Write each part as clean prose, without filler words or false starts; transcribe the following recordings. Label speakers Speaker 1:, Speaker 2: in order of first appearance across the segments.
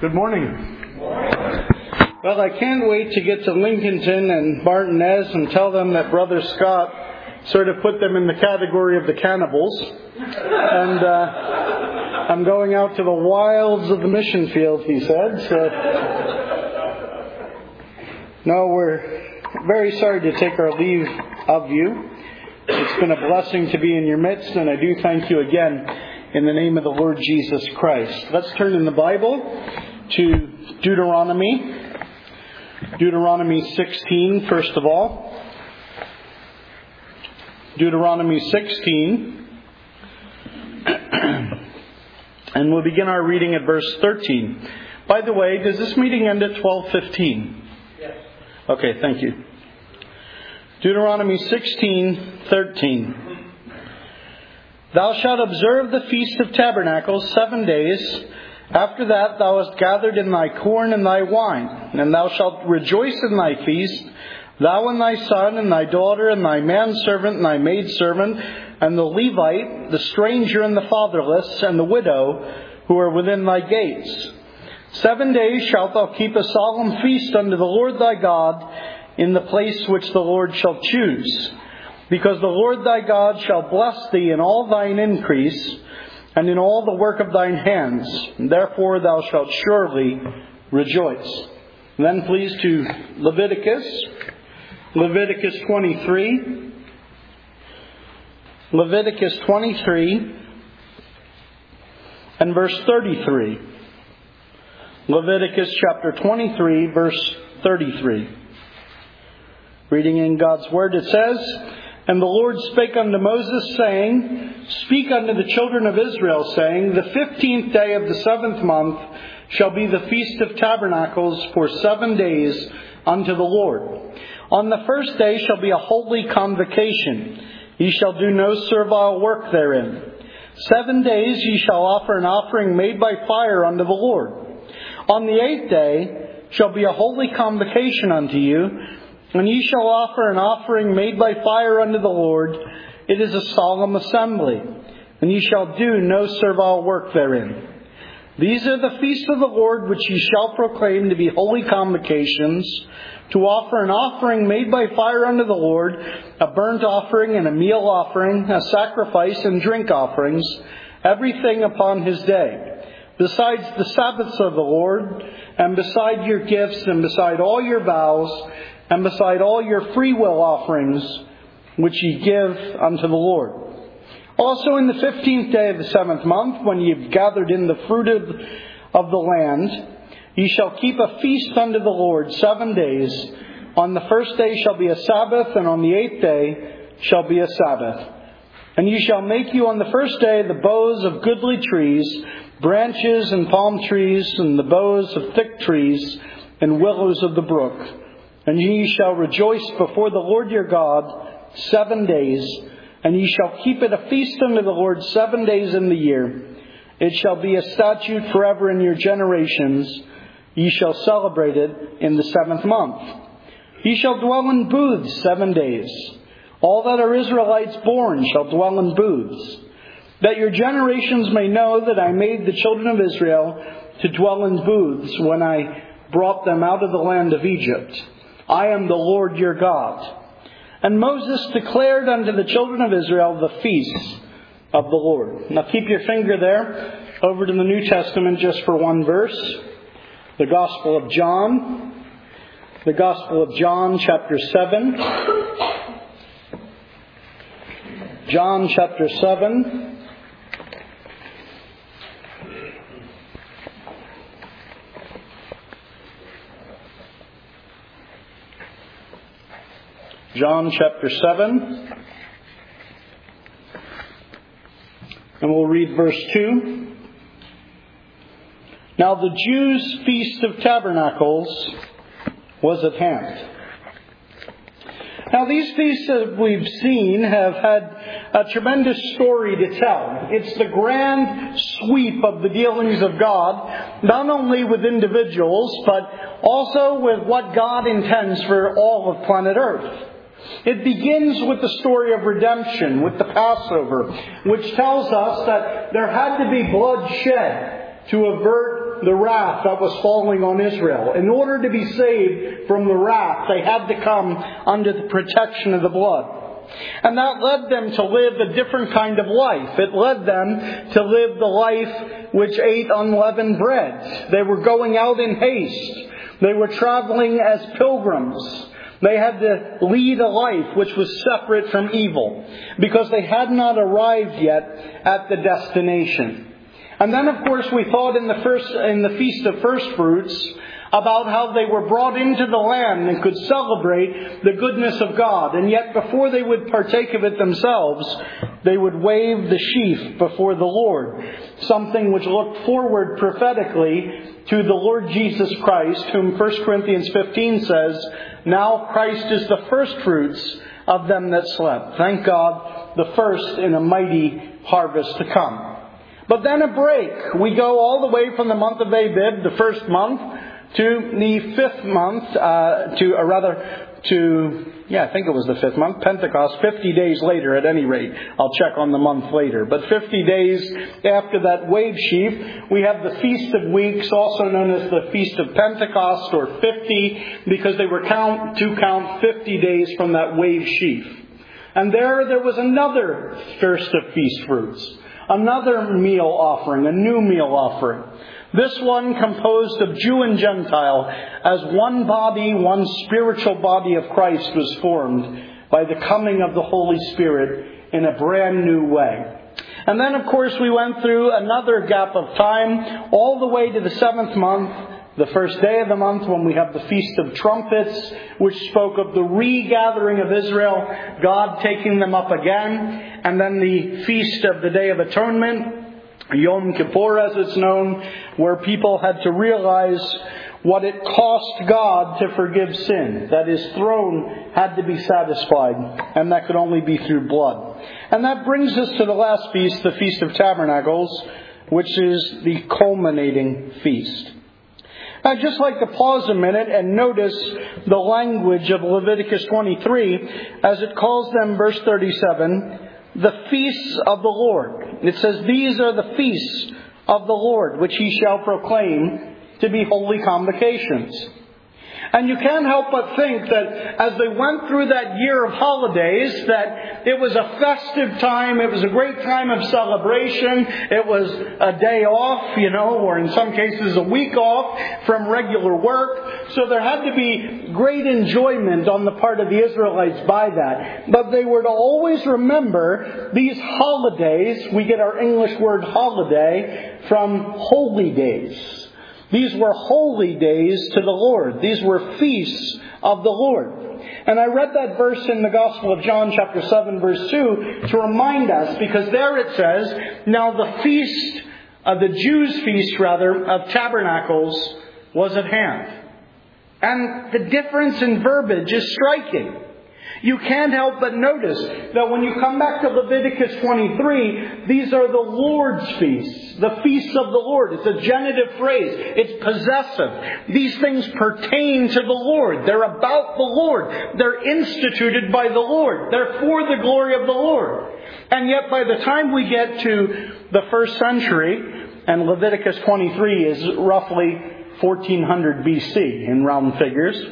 Speaker 1: Good morning. Well, I can't wait to get to Lincolnton and Martinez and tell them that Brother Scott sort of put them in the category of the cannibals. And I'm going out to the wilds of the mission field, he said. So, no, we're very sorry to take our leave of you. It's been a blessing to be in your midst, and I do thank you again in the name of the Lord Jesus Christ. Let's turn in the Bible to Deuteronomy 16, first of all. Deuteronomy 16. And we'll begin our reading at verse 13. By the way, does this meeting end at 12:15?
Speaker 2: Yes.
Speaker 1: Okay, thank you. Deuteronomy 16:13. Thou shalt observe the Feast of Tabernacles 7 days. After that thou hast gathered in thy corn and thy wine, and thou shalt rejoice in thy feast, thou and thy son and thy daughter and thy manservant and thy maidservant, and the Levite, the stranger and the fatherless, and the widow, who are within thy gates. 7 days shalt thou keep a solemn feast unto the Lord thy God in the place which the Lord shall choose. Because the Lord thy God shall bless thee in all thine increase, and in all the work of thine hands. And therefore thou shalt surely rejoice. And then please to Leviticus 23. Leviticus 23 and verse 33. Leviticus chapter 23, verse 33. Reading in God's Word, it says, And the Lord spake unto Moses, saying, Speak unto the children of Israel, saying, The 15th day of the 7th month shall be the Feast of Tabernacles for 7 days unto the Lord. On the first day shall be a holy convocation. Ye shall do no servile work therein. 7 days ye shall offer an offering made by fire unto the Lord. On the 8th day shall be a holy convocation unto you, and ye shall offer an offering made by fire unto the Lord. It is a solemn assembly, and ye shall do no servile work therein. These are the feasts of the Lord which ye shall proclaim to be holy convocations, to offer an offering made by fire unto the Lord, a burnt offering and a meal offering, a sacrifice and drink offerings, everything upon his day. Besides the Sabbaths of the Lord, and beside your gifts, and beside all your vows, and beside all your freewill offerings, which ye give unto the Lord. Also in the 15th day of the 7th month, when ye have gathered in the fruit of the land, ye shall keep a feast unto the Lord 7 days. On the first day shall be a Sabbath, and on the 8th day shall be a Sabbath. And ye shall make you on the first day the boughs of goodly trees, branches and palm trees, and the boughs of thick trees, and willows of the brook. And ye shall rejoice before the Lord your God 7 days, and ye shall keep it a feast unto the Lord 7 days in the year. It shall be a statute forever in your generations. Ye shall celebrate it in the 7th month. Ye shall dwell in booths 7 days. All that are Israelites born shall dwell in booths, that your generations may know that I made the children of Israel to dwell in booths when I brought them out of the land of Egypt. I am the Lord your God. And Moses declared unto the children of Israel the feasts of the Lord. Now keep your finger there, over to the New Testament just for one verse. The Gospel of John. The Gospel of John, chapter 7. John, chapter 7. John chapter 7, and we'll read verse 2. Now the Jews' Feast of Tabernacles was at hand. Now these feasts that we've seen have had a tremendous story to tell. It's the grand sweep of the dealings of God, not only with individuals, but also with what God intends for all of planet Earth. It begins with the story of redemption, with the Passover, which tells us that there had to be blood shed to avert the wrath that was falling on Israel. In order to be saved from the wrath, they had to come under the protection of the blood. And that led them to live a different kind of life. It led them to live the life which ate unleavened bread. They were going out in haste. They were traveling as pilgrims. They had to lead a life which was separate from evil, because they had not arrived yet at the destination. And then, of course, we thought in the Feast of First Fruits about how they were brought into the land and could celebrate the goodness of God. And yet, before they would partake of it themselves, they would wave the sheaf before the Lord, something which looked forward prophetically to the Lord Jesus Christ, whom 1 Corinthians 15 says, "Now Christ is the first fruits of them that slept." Thank God, the first in a mighty harvest to come. But then a break. We go all the way from the month of Abib, the first month, to the fifth month, I think it was the fifth month, Pentecost, 50 days later at any rate. I'll check on the month later. But 50 days after that wave sheaf, we have the Feast of Weeks, also known as the Feast of Pentecost, or 50, because they were to count 50 days from that wave sheaf. And there was another Feast of Feast Fruits, another meal offering, a new meal offering. This one composed of Jew and Gentile, as one body, one spiritual body of Christ was formed by the coming of the Holy Spirit in a brand new way. And then, of course, we went through another gap of time, all the way to the 7th month, the first day of the month, when we have the Feast of Trumpets, which spoke of the regathering of Israel, God taking them up again, and then the Feast of the Day of Atonement, Yom Kippur as it's known, where people had to realize what it cost God to forgive sin. That His throne had to be satisfied, and that could only be through blood. And that brings us to the last feast, the Feast of Tabernacles, which is the culminating feast. I'd just like to pause a minute and notice the language of Leviticus 23 as it calls them, verse 37, the feasts of the Lord. It says, "These are the feasts of the Lord, which He shall proclaim to be holy convocations." And you can't help but think that as they went through that year of holidays, that it was a festive time, it was a great time of celebration, it was a day off, or in some cases a week off from regular work. So there had to be great enjoyment on the part of the Israelites by that. But they were to always remember these holidays. We get our English word holiday from holy days. These were holy days to the Lord. These were feasts of the Lord. And I read that verse in the Gospel of John, chapter 7, verse 2, to remind us, because there it says, "Now the feast, the Jews' feast of Tabernacles was at hand." And the difference in verbiage is striking. You can't help but notice that when you come back to Leviticus 23, these are the Lord's feasts, the feasts of the Lord. It's a genitive phrase. It's possessive. These things pertain to the Lord. They're about the Lord. They're instituted by the Lord. They're for the glory of the Lord. And yet by the time we get to the first century, and Leviticus 23 is roughly 1400 BC in round figures,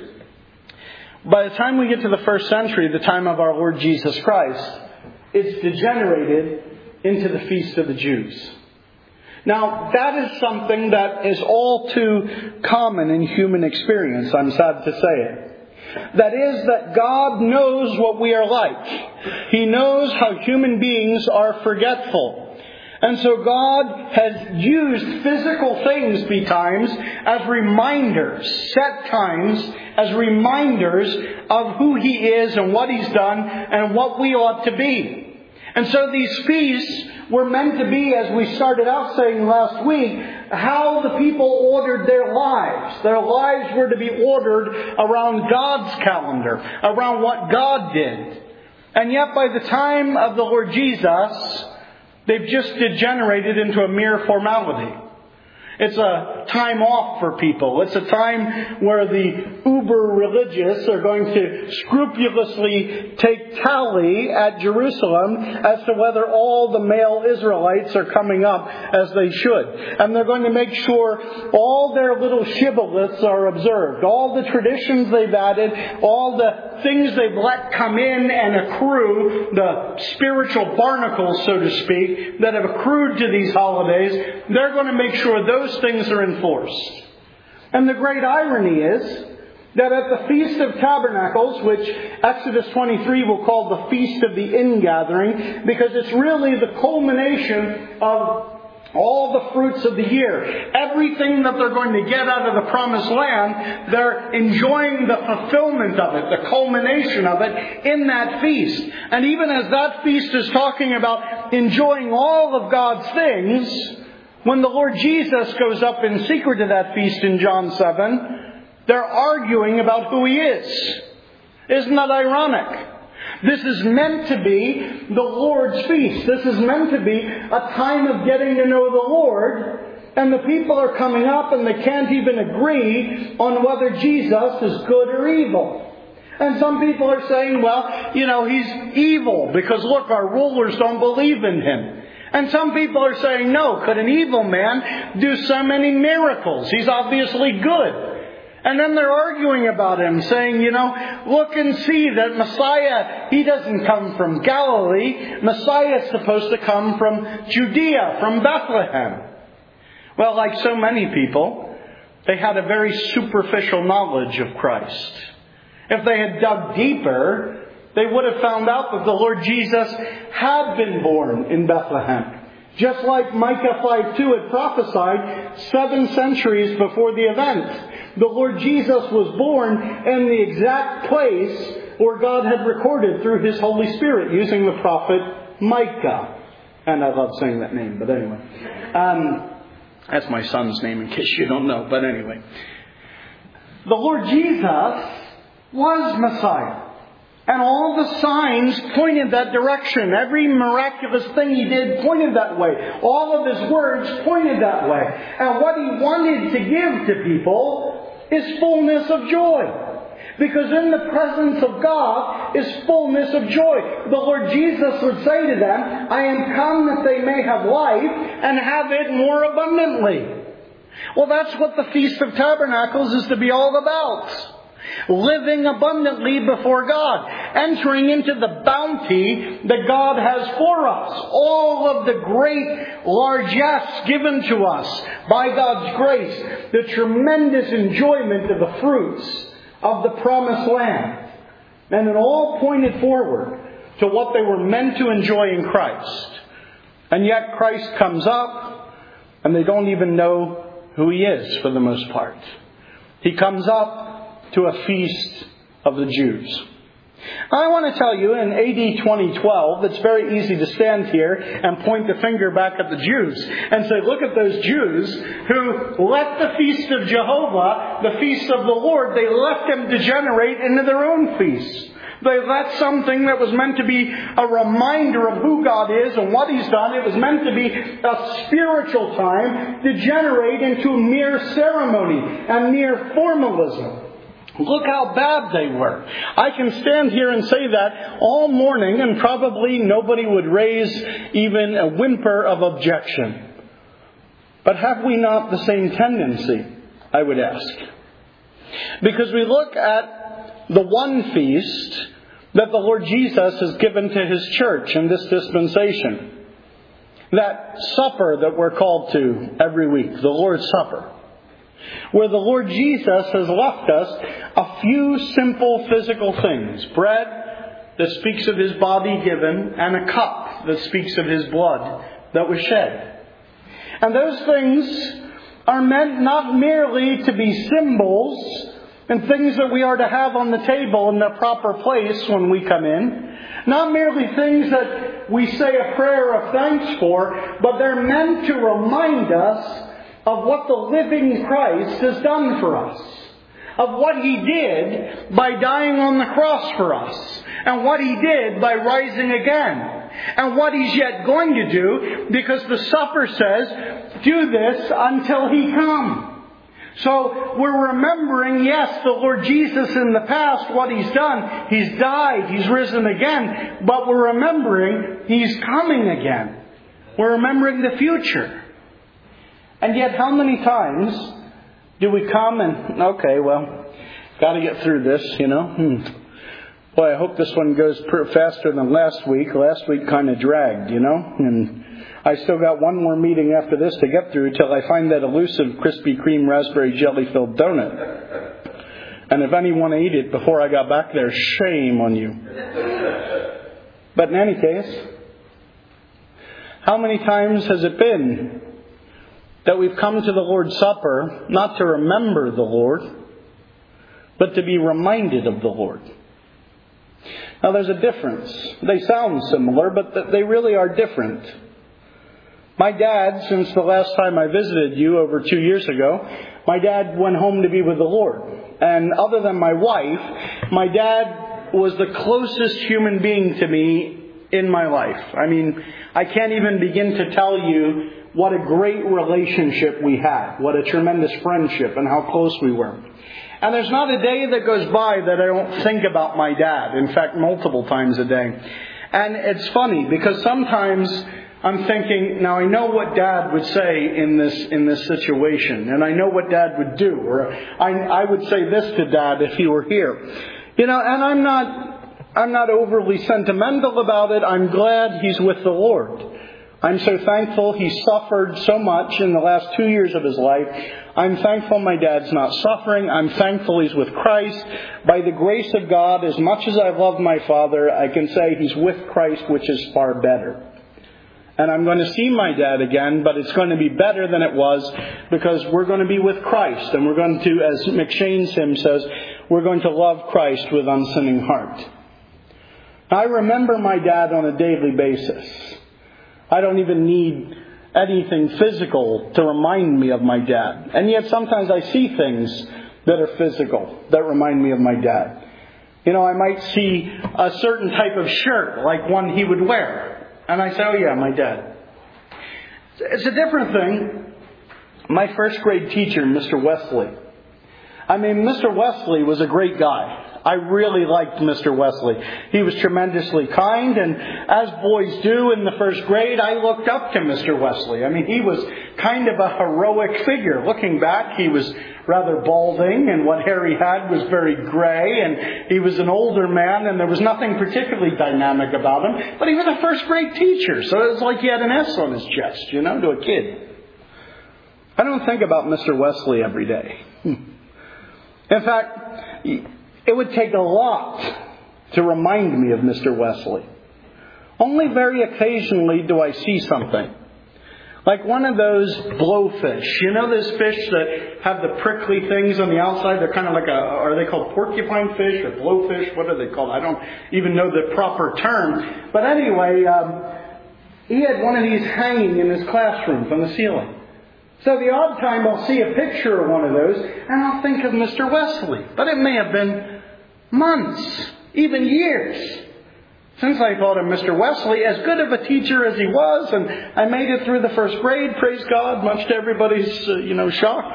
Speaker 1: by the time we get to the first century, the time of our Lord Jesus Christ, it's degenerated into the Feast of the Jews. Now, that is something that is all too common in human experience, I'm sad to say it. That is, that God knows what we are like. He knows how human beings are forgetful. And so God has used physical things betimes as reminders, set times as reminders of who He is and what He's done and what we ought to be. And so these feasts were meant to be, as we started out saying last week, how the people ordered their lives. Their lives were to be ordered around God's calendar, around what God did. And yet by the time of the Lord Jesus, they've just degenerated into a mere formality. It's a time off for people. It's a time where the uber religious are going to scrupulously take tally at Jerusalem as to whether all the male Israelites are coming up as they should. And they're going to make sure all their little shibboleths are observed. All the traditions they've added, all the things they've let come in and accrue, the spiritual barnacles, so to speak, that have accrued to these holidays, they're going to make sure those things are enforced. And the great irony is that at the Feast of Tabernacles, which Exodus 23 will call the Feast of the Ingathering, because it's really the culmination of all the fruits of the year. Everything that they're going to get out of the Promised Land, they're enjoying the fulfillment of it, the culmination of it in that feast. And even as that feast is talking about enjoying all of God's things, when the Lord Jesus goes up in secret to that feast in John 7, they're arguing about who He is. Isn't that ironic? This is meant to be the Lord's feast. This is meant to be a time of getting to know the Lord. And the people are coming up and they can't even agree on whether Jesus is good or evil. And some people are saying, well, He's evil because look, our rulers don't believe in Him. And some people are saying, no, could an evil man do so many miracles? He's obviously good. And then they're arguing about Him, saying, look and see that Messiah, He doesn't come from Galilee. Messiah is supposed to come from Judea, from Bethlehem. Well, like so many people, they had a very superficial knowledge of Christ. If they had dug deeper, they would have found out that the Lord Jesus had been born in Bethlehem. Just like Micah 5:2 had prophesied 7 centuries before the event. The Lord Jesus was born in the exact place where God had recorded through His Holy Spirit using the prophet Micah. And I love saying that name, but anyway. That's my son's name in case you don't know, but anyway. The Lord Jesus was Messiah. And all the signs pointed that direction. Every miraculous thing He did pointed that way. All of His words pointed that way. And what He wanted to give to people is fullness of joy. Because in the presence of God is fullness of joy. The Lord Jesus would say to them, I am come that they may have life and have it more abundantly. Well, that's what the Feast of Tabernacles is to be all about. Living abundantly before God. Entering into the bounty that God has for us. All of the great largesse given to us by God's grace. The tremendous enjoyment of the fruits of the Promised Land. And it all pointed forward to what they were meant to enjoy in Christ. And yet Christ comes up and they don't even know who He is for the most part. He comes up to a feast of the Jews. I want to tell you, in AD 2012, it's very easy to stand here and point the finger back at the Jews and say, look at those Jews who let the feast of Jehovah, the feast of the Lord, they let them degenerate into their own feasts. They let something that was meant to be a reminder of who God is and what He's done. It was meant to be a spiritual time, degenerate into mere ceremony and mere formalism. Look how bad they were. I can stand here and say that all morning and probably nobody would raise even a whimper of objection. But have we not the same tendency, I would ask? Because we look at the one feast that the Lord Jesus has given to His church in this dispensation. That supper that we're called to every week, the Lord's Supper. Where the Lord Jesus has left us a few simple physical things. Bread that speaks of His body given, and a cup that speaks of His blood that was shed. And those things are meant not merely to be symbols and things that we are to have on the table in their proper place when we come in. Not merely things that we say a prayer of thanks for, but they're meant to remind us of what the living Christ has done for us. Of what He did by dying on the cross for us. And what He did by rising again. And what He's yet going to do, because the supper says, do this until He come. So we're remembering, yes, the Lord Jesus in the past, what He's done. He's died, He's risen again, but we're remembering He's coming again. We're remembering the future. And yet how many times do we come and, okay, well, got to get through this, Boy, I hope this one goes faster than last week. Last week kind of dragged, and I still got one more meeting after this to get through till I find that elusive Krispy Kreme raspberry jelly-filled donut. And if anyone want to eat it before I got back there, shame on you. But in any case, how many times has it been that we've come to the Lord's Supper not to remember the Lord, but to be reminded of the Lord? Now there's a difference. They sound similar, but they really are different. My dad, since the last time I visited you over 2 years ago, my dad went home to be with the Lord. And other than my wife, my dad was the closest human being to me in my life. I mean, I can't even begin to tell you what a great relationship we had, what a tremendous friendship, and how close we were. And there's not a day that goes by that I don't think about my dad. In fact, multiple times a day. And it's funny because sometimes I'm thinking, now I know what Dad would say in this situation, and I know what Dad would do, or I would say this to Dad if he were here, and I'm not overly sentimental about it. I'm glad he's with the Lord. I'm so thankful he suffered so much in the last 2 years of his life. I'm thankful my dad's not suffering. I'm thankful he's with Christ. By the grace of God, as much as I love my father, I can say he's with Christ, which is far better. And I'm going to see my dad again, but it's going to be better than it was because we're going to be with Christ. And we're going to, as McShane's hymn says, we're going to love Christ with unsinning heart. I remember my dad on a daily basis. I don't even need anything physical to remind me of my dad. And yet sometimes I see things that are physical that remind me of my dad. I might see a certain type of shirt, like one he would wear. And I say, oh yeah, my dad. It's a different thing. My first grade teacher, Mr. Wesley. Mr. Wesley was a great guy. I really liked Mr. Wesley. He was tremendously kind, and as boys do in the first grade, I looked up to Mr. Wesley. He was kind of a heroic figure. Looking back, he was rather balding, and what hair he had was very gray, and he was an older man, and there was nothing particularly dynamic about him, but he was a first grade teacher, so it was like he had an S on his chest, to a kid. I don't think about Mr. Wesley every day. In fact, it would take a lot to remind me of Mr. Wesley. Only very occasionally do I see something. Like one of those blowfish. Those fish that have the prickly things on the outside? They're kind of like are they called porcupine fish or blowfish? What are they called? I don't even know the proper term. But anyway, he had one of these hanging in his classroom from the ceiling. So the odd time I'll see a picture of one of those and I'll think of Mr. Wesley. But it may have been months, even years, since I thought of Mr. Wesley, as good of a teacher as he was, and I made it through the first grade, praise God, much to everybody's, shock.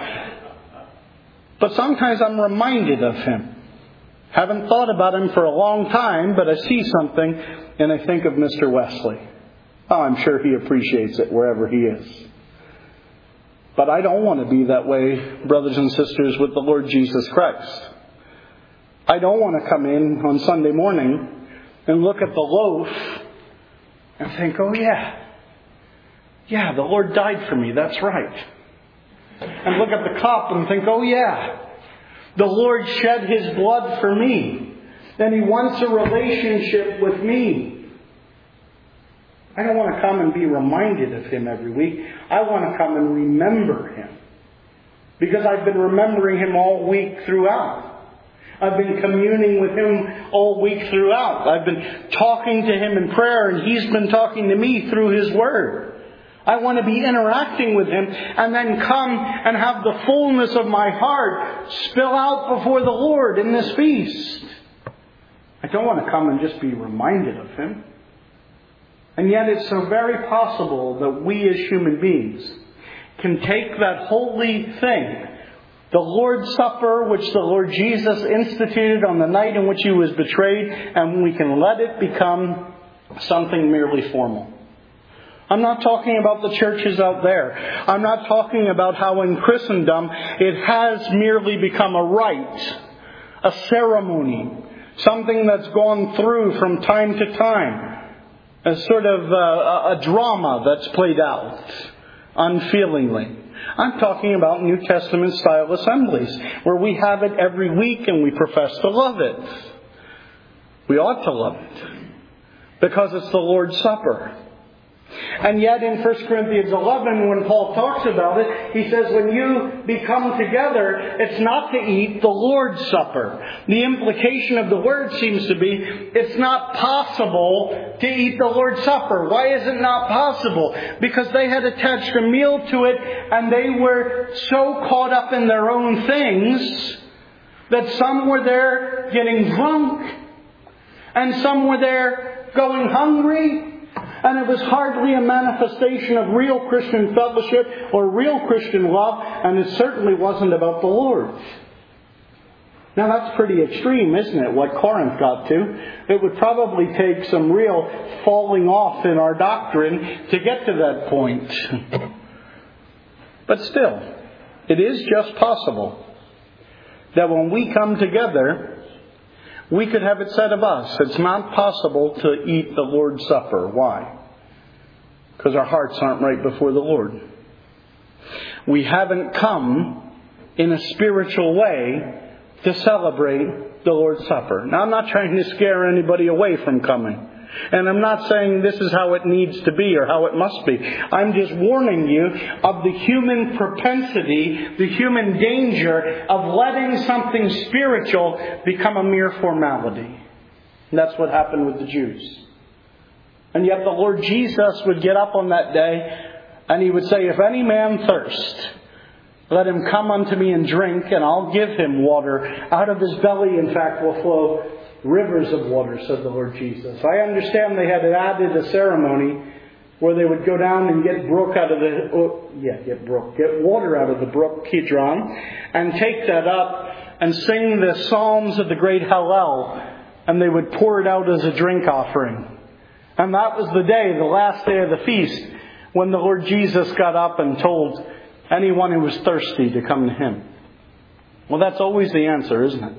Speaker 1: But sometimes I'm reminded of him. Haven't thought about him for a long time, but I see something and I think of Mr. Wesley. Oh, I'm sure he appreciates it wherever he is. But I don't want to be that way, brothers and sisters, with the Lord Jesus Christ. I don't want to come in on Sunday morning and look at the loaf and think, oh yeah, the Lord died for me, that's right. And look at the cup and think, oh yeah, the Lord shed His blood for me. And He wants a relationship with me. I don't want to come and be reminded of Him every week. I want to come and remember Him. Because I've been remembering Him all week throughout. I've been communing with Him all week throughout. I've been talking to Him in prayer, and He's been talking to me through His Word. I want to be interacting with Him and then come and have the fullness of my heart spill out before the Lord in this feast. I don't want to come and just be reminded of Him. And yet it's so very possible that we as human beings can take that holy thing The Lord's Supper, which the Lord Jesus instituted on the night in which He was betrayed, and we can let it become something merely formal. I'm not talking about the churches out there. I'm not talking about how in Christendom it has merely become a rite, a ceremony, something that's gone through from time to time, a sort of a drama that's played out unfeelingly. I'm talking about New Testament style assemblies where we have it every week and we profess to love it. We ought to love it because it's the Lord's Supper. And yet in 1 Corinthians 11, when Paul talks about it, he says when you become together, it's not to eat the Lord's Supper. The implication of the word seems to be it's not possible to eat the Lord's Supper. Why is it not possible? Because they had attached a meal to it and they were so caught up in their own things that some were there getting drunk and some were there going hungry. And it was hardly a manifestation of real Christian fellowship or real Christian love, and it certainly wasn't about the Lord. Now that's pretty extreme, isn't it, what Corinth got to? It would probably take some real falling off in our doctrine to get to that point. But still, it is just possible that when we come together, we could have it said of us, it's not possible to eat the Lord's Supper. Why? Because our hearts aren't right before the Lord. We haven't come in a spiritual way to celebrate the Lord's Supper. Now, I'm not trying to scare anybody away from coming. And I'm not saying this is how it needs to be or how it must be. I'm just warning you of the human propensity, the human danger of letting something spiritual become a mere formality. And that's what happened with the Jews. And yet the Lord Jesus would get up on that day and He would say, if any man thirst, let him come unto me and drink, and I'll give him water. Out of his belly, in fact, will flow rivers of water, said the Lord Jesus. I understand they had added a ceremony where they would go down and get water out of the brook Kidron, and take that up and sing the Psalms of the great Hallel, and they would pour it out as a drink offering. And that was the day, the last day of the feast, when the Lord Jesus got up and told anyone who was thirsty to come to Him. Well, that's always the answer, isn't it?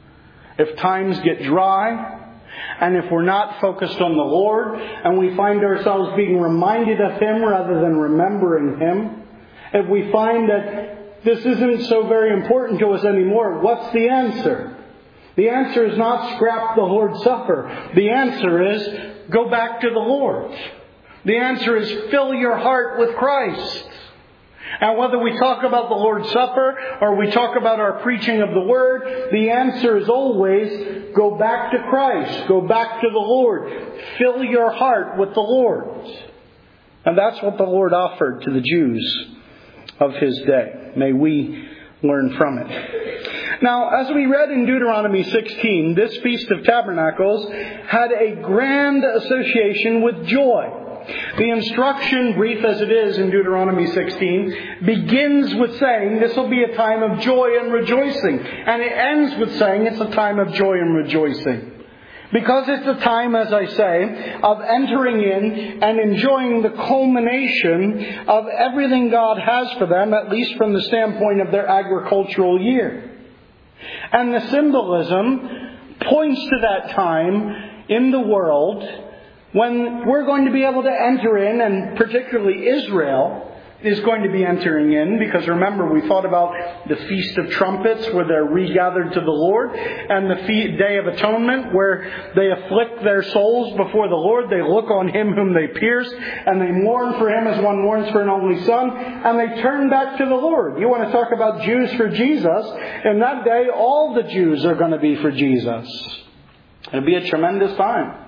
Speaker 1: If times get dry, and if we're not focused on the Lord, and we find ourselves being reminded of Him rather than remembering Him, if we find that this isn't so very important to us anymore, what's the answer? The answer is not scrap the Lord's Supper. The answer is go back to the Lord. The answer is fill your heart with Christ. And whether we talk about the Lord's Supper or we talk about our preaching of the Word, the answer is always go back to Christ. Go back to the Lord. Fill your heart with the Lord. And that's what the Lord offered to the Jews of His day. May we learn from it. Now, as we read in Deuteronomy 16, this Feast of Tabernacles had a grand association with joy. The instruction, brief as it is in Deuteronomy 16, begins with saying this will be a time of joy and rejoicing. And it ends with saying it's a time of joy and rejoicing. Because it's a time, as I say, of entering in and enjoying the culmination of everything God has for them, at least from the standpoint of their agricultural year. And the symbolism points to that time in the world when we're going to be able to enter in, and particularly Israel is going to be entering in, because remember we thought about the Feast of Trumpets where they're regathered to the Lord, and the Day of Atonement where they afflict their souls before the Lord. They look on Him whom they pierced, and they mourn for Him as one mourns for an only son, and they turn back to the Lord. You want to talk about Jews for Jesus? In that day all the Jews are going to be for Jesus. It'll be a tremendous time.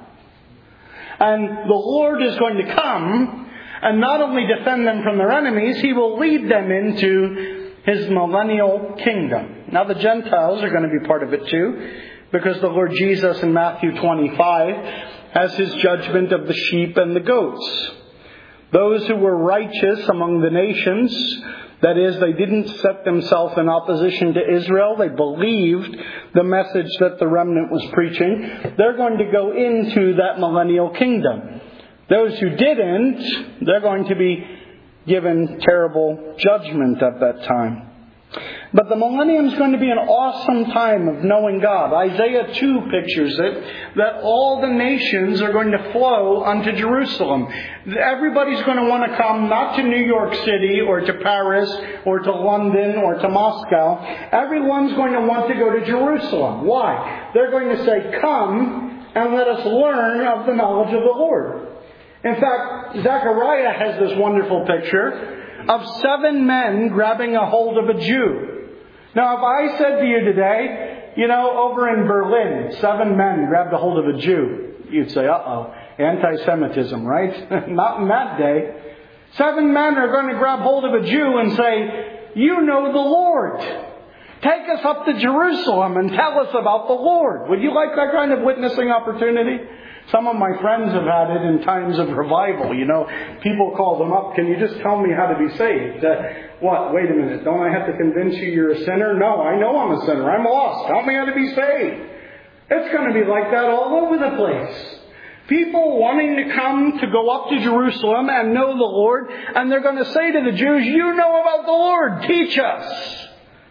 Speaker 1: And the Lord is going to come and not only defend them from their enemies, He will lead them into His millennial kingdom. Now the Gentiles are going to be part of it too, because the Lord Jesus in Matthew 25 has His judgment of the sheep and the goats. Those who were righteous among the nations, That is, they didn't set themselves in opposition to Israel. They believed the message that the remnant was preaching. They're going to go into that millennial kingdom. Those who didn't, they're going to be given terrible judgment at that time. But the millennium is going to be an awesome time of knowing God. Isaiah 2 pictures it, that all the nations are going to flow unto Jerusalem. Everybody's going to want to come not to New York City or to Paris or to London or to Moscow. Everyone's going to want to go to Jerusalem. Why? They're going to say, "Come and let us learn of the knowledge of the Lord." In fact, Zechariah has this wonderful picture of 7 men grabbing a hold of a Jew. Now, if I said to you today, over in Berlin, 7 men grabbed a hold of a Jew, you'd say, uh-oh, anti-Semitism, right? Not in that day. 7 men are going to grab hold of a Jew and say, "You know the Lord. Take us up to Jerusalem and tell us about the Lord." Would you like that kind of witnessing opportunity? Some of my friends have had it in times of revival. People call them up, "Can you just tell me how to be saved?" What? Wait a minute. Don't I have to convince you you're a sinner? No, I know I'm a sinner. I'm lost. Tell me how to be saved. It's going to be like that all over the place. People wanting to come to go up to Jerusalem and know the Lord, and they're going to say to the Jews, "You know about the Lord. Teach us."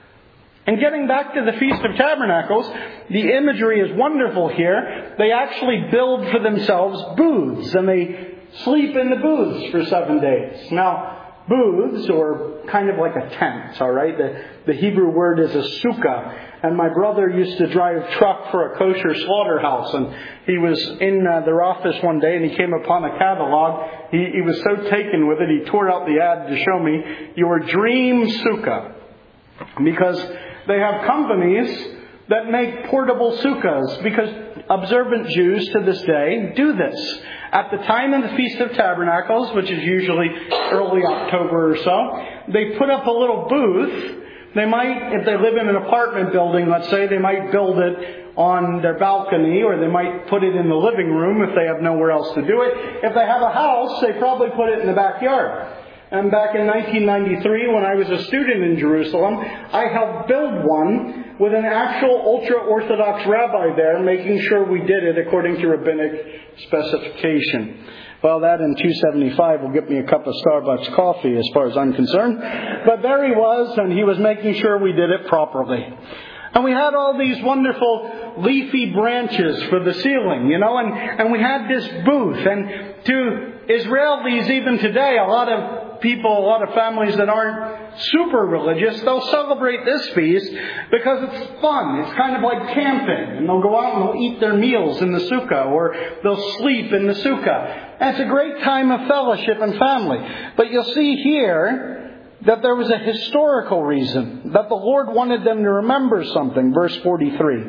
Speaker 1: And getting back to the Feast of Tabernacles, the imagery is wonderful here. They actually build for themselves booths, and they sleep in the booths for 7 days. Now, booths, or kind of like a tent, all right? The Hebrew word is a sukkah. And my brother used to drive truck for a kosher slaughterhouse, and he was in their office one day, and he came upon a catalog. He was so taken with it, he tore out the ad to show me, "Your dream sukkah." Because they have companies that make portable sukkahs, because observant Jews to this day do this. At the time of the Feast of Tabernacles, which is usually early October or so, they put up a little booth. They might, if they live in an apartment building, let's say, they might build it on their balcony, or they might put it in the living room if they have nowhere else to do it. If they have a house, they probably put it in the backyard. And back in 1993, when I was a student in Jerusalem, I helped build one with an actual ultra-Orthodox rabbi there, making sure we did it according to rabbinic specification. Well, that and $2.75 will get me a cup of Starbucks coffee as far as I'm concerned. But there he was, and he was making sure we did it properly. And we had all these wonderful leafy branches for the ceiling, and we had this booth. And to Israelis even today, a lot of families that aren't super religious, they'll celebrate this feast because it's fun. It's kind of like camping. And they'll go out and they'll eat their meals in the sukkah, or they'll sleep in the sukkah. And it's a great time of fellowship and family. But you'll see here that there was a historical reason, that the Lord wanted them to remember something. Verse 43.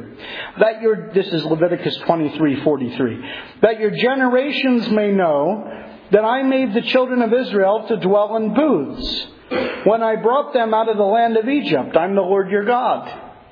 Speaker 1: This is Leviticus 23:43. That your generations may know that I made the children of Israel to dwell in booths when I brought them out of the land of Egypt. I'm the Lord your God.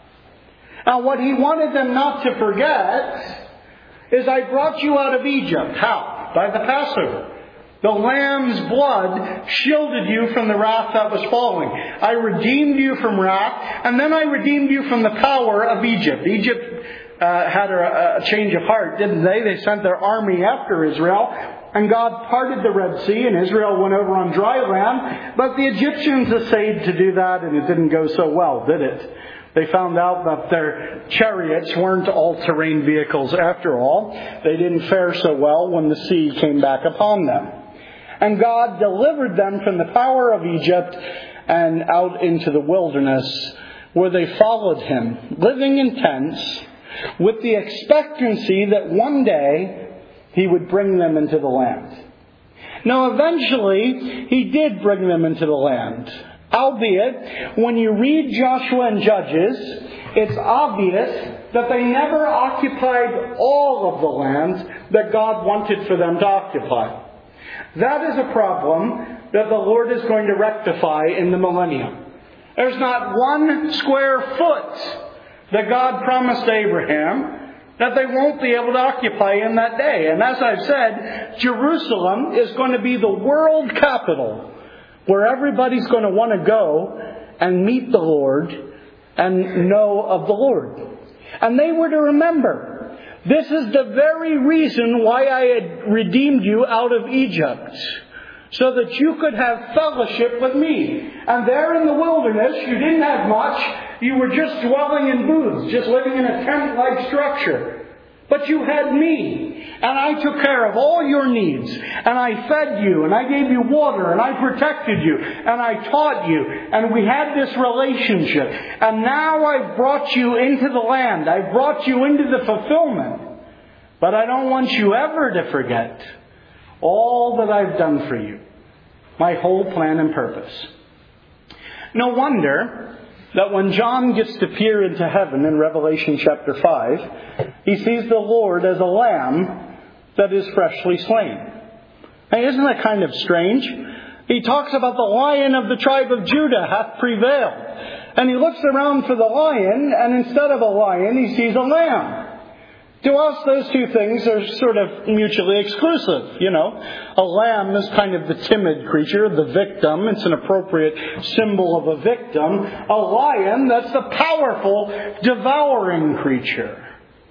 Speaker 1: Now, what he wanted them not to forget is, I brought you out of Egypt. How? By the Passover. The lamb's blood shielded you from the wrath that was falling. I redeemed you from wrath, and then I redeemed you from the power of Egypt. Egypt had a change of heart, didn't they? They sent their army after Israel, and God parted the Red Sea, and Israel went over on dry land. But the Egyptians essayed to do that, and it didn't go so well, did it? They found out that their chariots weren't all-terrain vehicles after all. They didn't fare so well when the sea came back upon them. And God delivered them from the power of Egypt and out into the wilderness, where they followed him, living in tents, with the expectancy that one day he would bring them into the land. Now, eventually, he did bring them into the land. Albeit, when you read Joshua and Judges, it's obvious that they never occupied all of the land that God wanted for them to occupy. That is a problem that the Lord is going to rectify in the millennium. There's not one square foot that God promised Abraham that they won't be able to occupy in that day. And as I've said, Jerusalem is going to be the world capital. where everybody's going to want to go and meet the Lord and know of the Lord. And they were to remember, this is the very reason why I had redeemed you out of Egypt, so that you could have fellowship with me. And there in the wilderness, you didn't have much. You were just dwelling in booths, just living in a tent-like structure. But you had me, and I took care of all your needs, and I fed you, and I gave you water, and I protected you, and I taught you, and we had this relationship. And now I've brought you into the land. I've brought you into the fulfillment. But I don't want you ever to forget all that I've done for you, my whole plan and purpose. No wonder that when John gets to peer into heaven in Revelation chapter 5, he sees the Lord as a lamb that is freshly slain. Hey, isn't that kind of strange? He talks about the Lion of the tribe of Judah hath prevailed. And he looks around for the lion, and instead of a lion, he sees a lamb. To us, those two things are sort of mutually exclusive, A lamb is kind of the timid creature, the victim. It's an appropriate symbol of a victim. A lion, that's the powerful, devouring creature.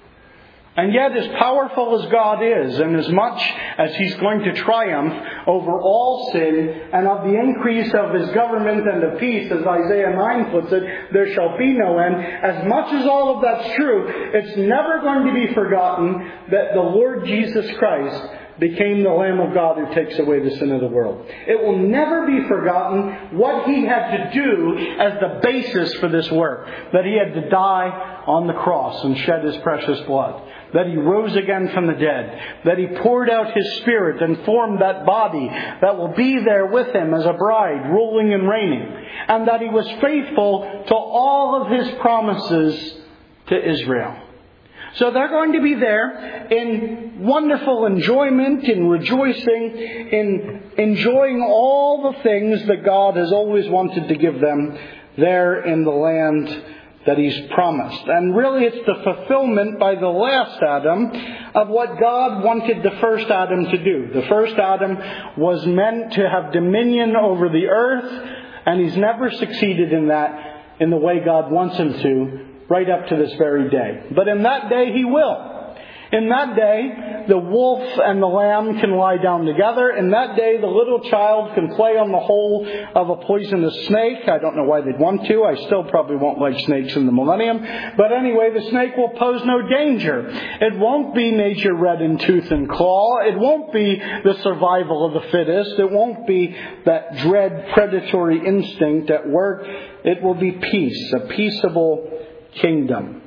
Speaker 1: And yet, as powerful as God is, and as much as He's going to triumph over all sin, and of the increase of His government and of peace, as Isaiah 9 puts it, there shall be no end. As much as all of that's true, it's never going to be forgotten that the Lord Jesus Christ became the Lamb of God who takes away the sin of the world. It will never be forgotten what He had to do as the basis for this work. That He had to die on the cross and shed His precious blood. That He rose again from the dead. That He poured out His Spirit and formed that body that will be there with Him as a bride, ruling and reigning. And that He was faithful to all of His promises to Israel. So they're going to be there in wonderful enjoyment, in rejoicing, in enjoying all the things that God has always wanted to give them there in the land that He's promised. And really it's the fulfillment by the last Adam of what God wanted the first Adam to do. The first Adam was meant to have dominion over the earth, and he's never succeeded in that in the way God wants him to, right up to this very day. But in that day He will. In that day, the wolf and the lamb can lie down together. In that day, the little child can play on the hole of a poisonous snake. I don't know why they'd want to. I still probably won't like snakes in the millennium. But anyway, the snake will pose no danger. It won't be nature red in tooth and claw. It won't be the survival of the fittest. It won't be that dread predatory instinct at work. It will be peace, a peaceable kingdom.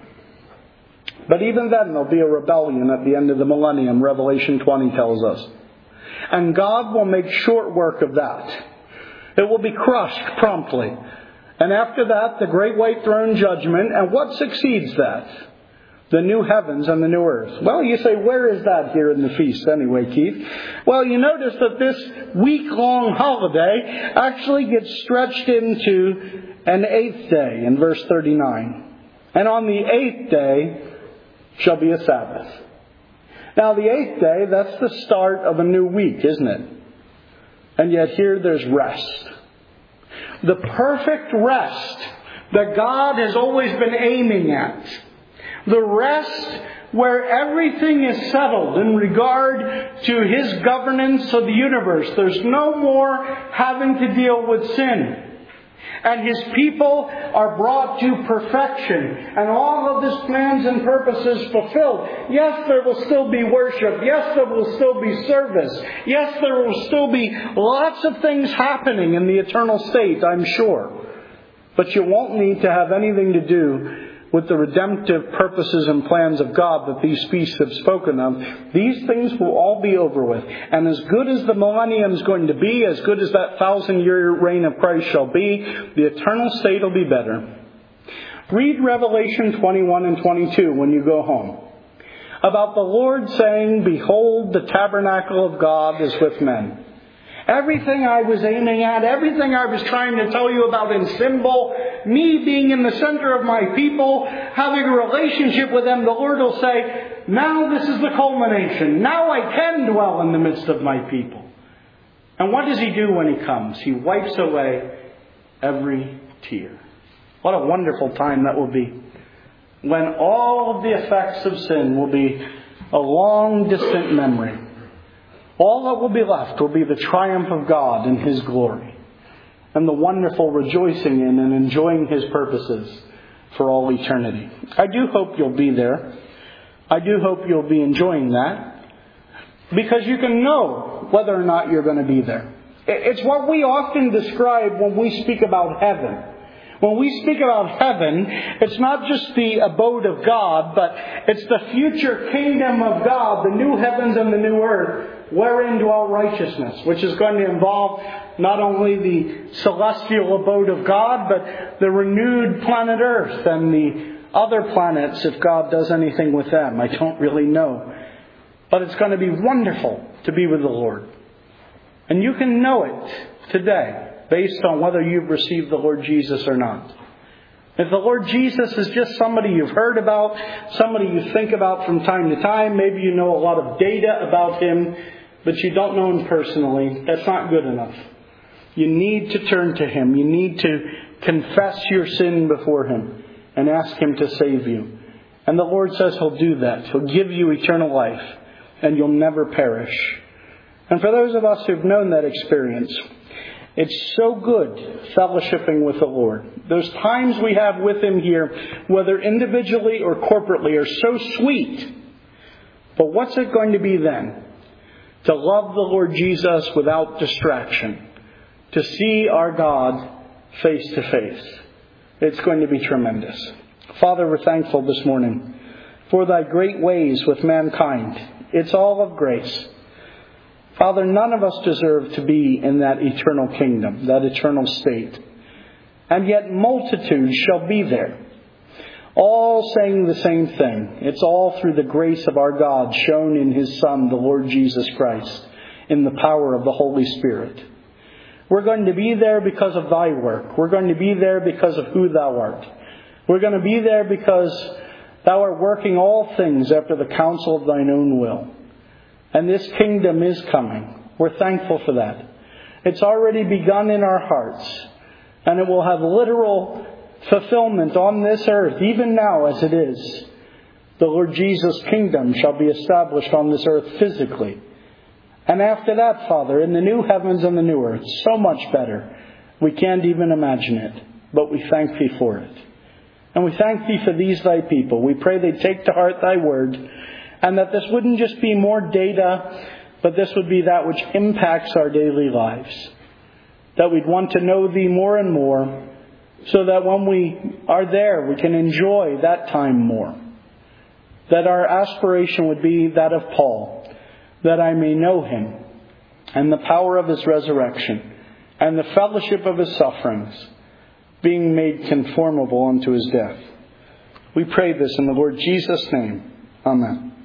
Speaker 1: But even then there'll be a rebellion at the end of the millennium, Revelation 20 tells us. And God will make short work of that. It will be crushed promptly. And after that, the great white throne judgment. And what succeeds that? The new heavens and the new earth. Well, you say, where is that here in the feast anyway, Keith? Well, you notice that this week-long holiday actually gets stretched into an 8th day in verse 39. And on the 8th day shall be a Sabbath. Now the 8th day, that's the start of a new week, isn't it? And yet here there's rest. The perfect rest that God has always been aiming at. The rest where everything is settled in regard to His governance of the universe. There's no more having to deal with sin. And His people are brought to perfection. And all of His plans and purposes fulfilled. Yes, there will still be worship. Yes, there will still be service. Yes, there will still be lots of things happening in the eternal state, I'm sure. But you won't need to have anything to do with the redemptive purposes and plans of God that these feasts have spoken of. These things will all be over with. And as good as the millennium is going to be, as good as that 1,000-year reign of Christ shall be, the eternal state will be better. Read Revelation 21 and 22 when you go home. About the Lord saying, "Behold, the tabernacle of God is with men." Everything I was aiming at, everything I was trying to tell you about in symbol, me being in the center of my people, having a relationship with them, the Lord will say, now this is the culmination. Now I can dwell in the midst of my people. And what does He do when He comes? He wipes away every tear. What a wonderful time that will be, when all of the effects of sin will be a long distant memory. All that will be left will be the triumph of God in His glory, and the wonderful rejoicing in and enjoying His purposes for all eternity. I do hope you'll be there. I do hope you'll be enjoying that, because you can know whether or not you're going to be there. It's what we often describe when we speak about heaven. When we speak about heaven, it's not just the abode of God, but it's the future kingdom of God, the new heavens and the new earth, wherein dwell righteousness, which is going to involve not only the celestial abode of God, but the renewed planet Earth and the other planets, if God does anything with them. I don't really know. But it's going to be wonderful to be with the Lord. And you can know it today, based on whether you've received the Lord Jesus or not. If the Lord Jesus is just somebody you've heard about, somebody you think about from time to time, maybe you know a lot of data about Him, but you don't know Him personally, that's not good enough. You need to turn to Him. You need to confess your sin before Him and ask Him to save you. And the Lord says He'll do that. He'll give you eternal life, and you'll never perish. And for those of us who've known that experience, it's so good fellowshipping with the Lord. Those times we have with Him here, whether individually or corporately, are so sweet. But what's it going to be then? To love the Lord Jesus without distraction. To see our God face to face. It's going to be tremendous. Father, we're thankful this morning for Thy great ways with mankind. It's all of grace. Father, none of us deserve to be in that eternal kingdom, that eternal state. And yet multitudes shall be there, all saying the same thing. It's all through the grace of our God shown in His Son, the Lord Jesus Christ, in the power of the Holy Spirit. We're going to be there because of Thy work. We're going to be there because of who Thou art. We're going to be there because Thou art working all things after the counsel of Thine own will. And this kingdom is coming. We're thankful for that. It's already begun in our hearts. And it will have literal fulfillment on this earth, even now as it is. The Lord Jesus' kingdom shall be established on this earth physically. And after that, Father, in the new heavens and the new earth, so much better. We can't even imagine it. But we thank Thee for it. And we thank Thee for these Thy people. We pray they take to heart Thy word, and that this wouldn't just be more data, but this would be that which impacts our daily lives. That we'd want to know Thee more and more, so that when we are there, we can enjoy that time more. That our aspiration would be that of Paul, that I may know Him, and the power of His resurrection, and the fellowship of His sufferings, being made conformable unto His death. We pray this in the Lord Jesus' name. Amen.